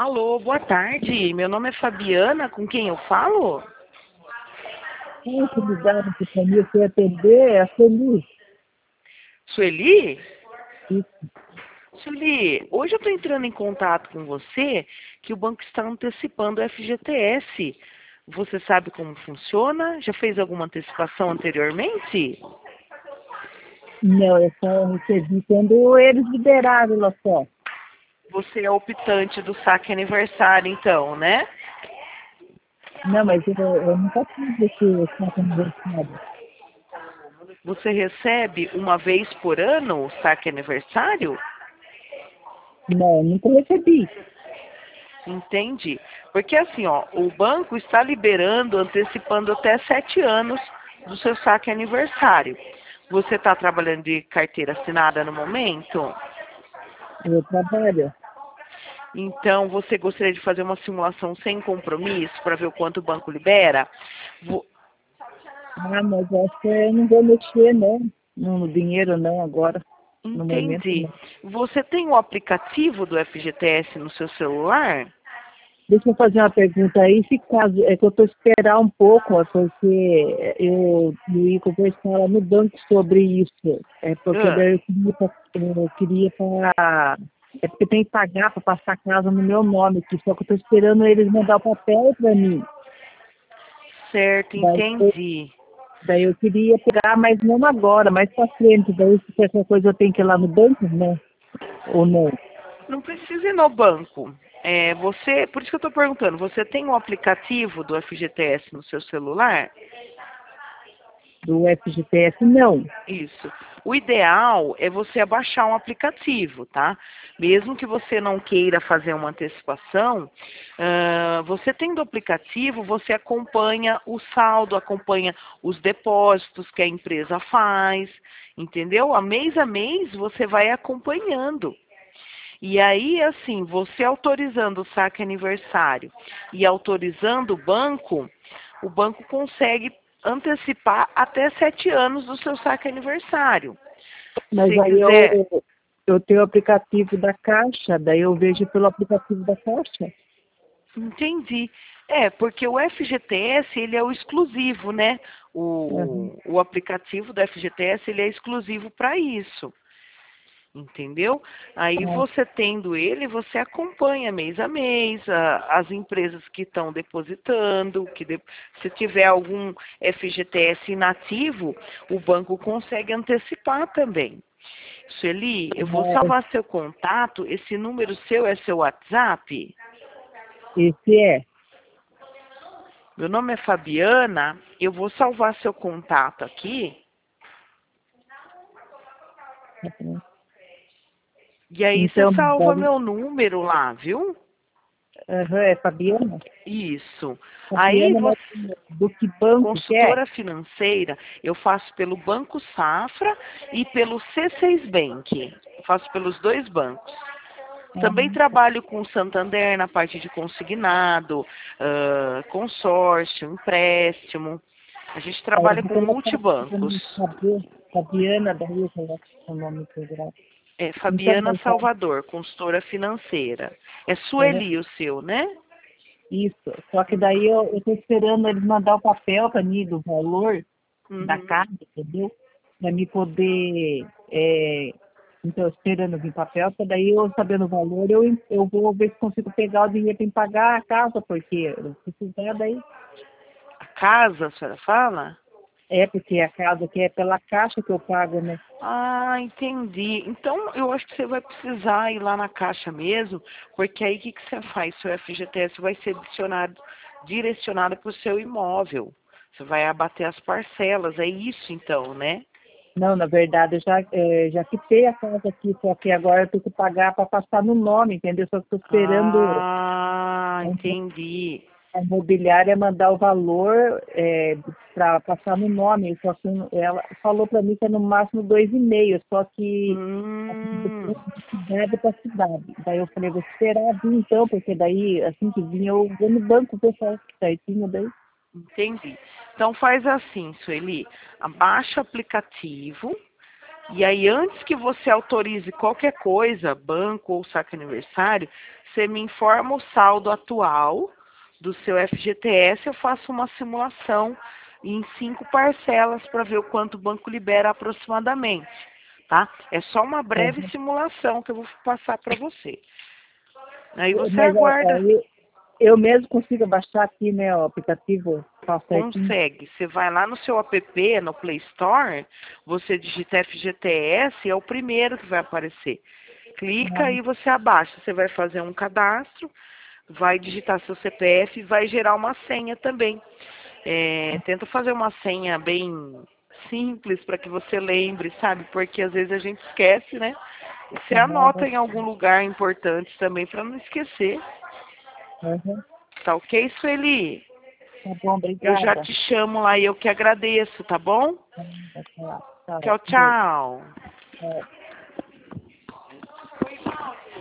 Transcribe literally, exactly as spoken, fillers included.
Alô, boa tarde. Meu nome é Fabiana, com quem eu falo? Quem que ligaram que para mim foi atender é a Feliz. Sueli? Isso. Sueli, hoje eu estou entrando em contato com você que o banco está antecipando o F G T S. Você sabe como funciona? Já fez alguma antecipação anteriormente? Não, eu só recebi quando eles liberaram lá só. Você é optante do saque aniversário, então, né? Não, mas eu, eu nunca tive esse saco aniversário. Você recebe uma vez por ano o saque aniversário? Não, eu nunca recebi. Entende? Porque assim, ó, o banco está liberando, antecipando até sete anos do seu saque aniversário. Você está trabalhando de carteira assinada no momento? Eu trabalho. Então, você gostaria de fazer uma simulação sem compromisso para ver o quanto o banco libera? Vo- Ah, mas eu acho que eu não vou mexer, não. No no dinheiro, não, agora. No momento, Entendi. não. Você tem o aplicativo do F G T S no seu celular? Deixa eu fazer uma pergunta aí, se caso, é que eu estou esperar um pouco, ó, porque eu eu ia conversar lá no banco sobre isso. É porque Ah, daí eu queria, pra- eu queria para. É porque tem que pagar para passar a casa no meu nome aqui, só que eu estou esperando eles mandar o papel para mim. certo, Daí, eu- entendi. daí eu queria pegar, mas não agora, mais para frente. Daí se qualquer coisa eu tenho que ir lá no banco, né? Ou não? Não precisa ir no banco. É, você, por isso que eu estou perguntando, você tem o aplicativo do F G T S no seu celular? Do F G T S, não. Isso. O ideal é você abaixar um aplicativo, tá? Mesmo que você não queira fazer uma antecipação, ah, você tendo o aplicativo, você acompanha o saldo, acompanha os depósitos que a empresa faz, entendeu? A mês a mês você vai acompanhando. E aí, assim, você autorizando o saque aniversário e autorizando o banco, o banco consegue antecipar até sete anos do seu saque aniversário. Mas Se aí quiser, eu, eu tenho o aplicativo da Caixa, daí eu vejo pelo aplicativo da Caixa. entendi. É, porque o F G T S, ele é o exclusivo, né? Uhum. O, o aplicativo do F G T S, ele é exclusivo para isso. Entendeu? Aí Ah, você tendo ele, você acompanha mês a mês a- as empresas que estão depositando, que de- se tiver algum F G T S inativo, o banco consegue antecipar também. Sueli, eu vou mas salvar seu contato, esse número seu é seu WhatsApp? esse é. Meu nome é Fabiana, eu vou salvar seu contato aqui, e aí você Então, salva daí, meu número lá, viu? uhum, é Fabiana? Isso. Aí Fabiana, mas você do que banco que é? consultora financeira, eu faço pelo Banco Safra e pelo C seis Bank. Eu faço pelos dois bancos. Também Ah, trabalho com o Santander na parte de consignado, ah, consórcio, empréstimo. A gente aí eu trabalha vou com colocar aqui pra multibancos. mim saber. Fabiana, daí eu coloco o nome integral. É Então, Fabiana mas, tá, Salvador, consultora financeira. É uhum, Sueli o seu, né? isso. Só que daí eu estou esperando eles mandar o papel para mim do valor da Uhum. casa, entendeu? Para me poder. É, então, esperando vir papel, para daí eu sabendo o valor, eu, eu vou ver se consigo pegar o dinheiro para pagar a casa, porque eu precisar daí. A casa, a senhora fala? É, porque a casa aqui é pela caixa que eu pago, né? Ah, entendi. Então, eu acho que você vai precisar ir lá na caixa mesmo, porque aí o que, que você faz? Seu F G T S vai ser adicionado, direcionado para o seu imóvel. Você vai abater as parcelas, é isso então, né? Não, na verdade, eu já, é, já quitei a casa aqui, só que agora eu tenho que pagar para passar no nome, entendeu? Só que estou esperando Ah, entendi. a imobiliária mandar o valor é, para passar no nome, só que ela falou para mim que é no máximo dois e meio, só que assim, Hum, depende de cidade para cidade. Daí eu falei, vou esperar vir então, porque daí assim que vir eu vou no banco pessoal certinho daí. entendi. Então faz assim, Sueli, abaixa o aplicativo, E aí, antes que você autorize qualquer coisa, banco ou saque aniversário, você me informa o saldo atual do seu F G T S, eu faço uma simulação em cinco parcelas para ver o quanto o banco libera aproximadamente, tá? É só uma breve Uhum. simulação que eu vou passar para você. Aí você Mas é, aguarda. é, eu, eu mesmo consigo baixar aqui, né, o aplicativo, tá certinho. Consegue. Você vai lá no seu app, no Play Store, você digita F G T S, é o primeiro que vai aparecer. Clica Uhum. e você abaixa. Você vai fazer um cadastro, vai digitar seu C P F e vai gerar uma senha também. É, tenta fazer uma senha bem simples para que você lembre, sabe? Porque às vezes a gente esquece, né? E você anota Uhum. em algum lugar importante também para não esquecer. Uhum. Tá ok, Sueli? Tá bom, Eu já obrigada. te chamo lá e eu que agradeço, tá bom? Tá, tá, tá. Tchau, Tchau. tchau. É.